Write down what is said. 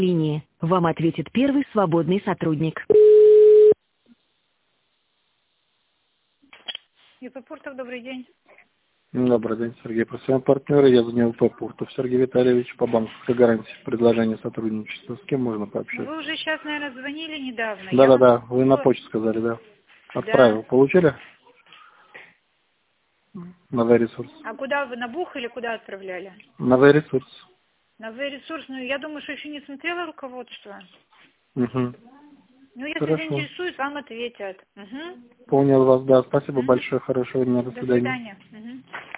линии. Вам ответит первый свободный сотрудник. ИП-Пуртов, добрый день. Добрый день, Сергей. Профессиональный партнер, я звонил ИП Пуртов Сергей Витальевич по банковской гарантии. Предложение сотрудничества. С кем можно пообщаться? Вы уже сейчас, наверное, звонили недавно. Да. Вы на почту сказали, да. Отправил. Да. Получили? На V-ресурс. А куда вы, на Бух или куда отправляли? На V-ресурс. На V-ресурс, ну, я думаю, что еще не смотрела руководство. Угу. Ну, если Хорошо. заинтересует, вам ответят. Угу. Понял вас, да. Спасибо большое. Хорошего дня. До До свидания. свидания. Угу.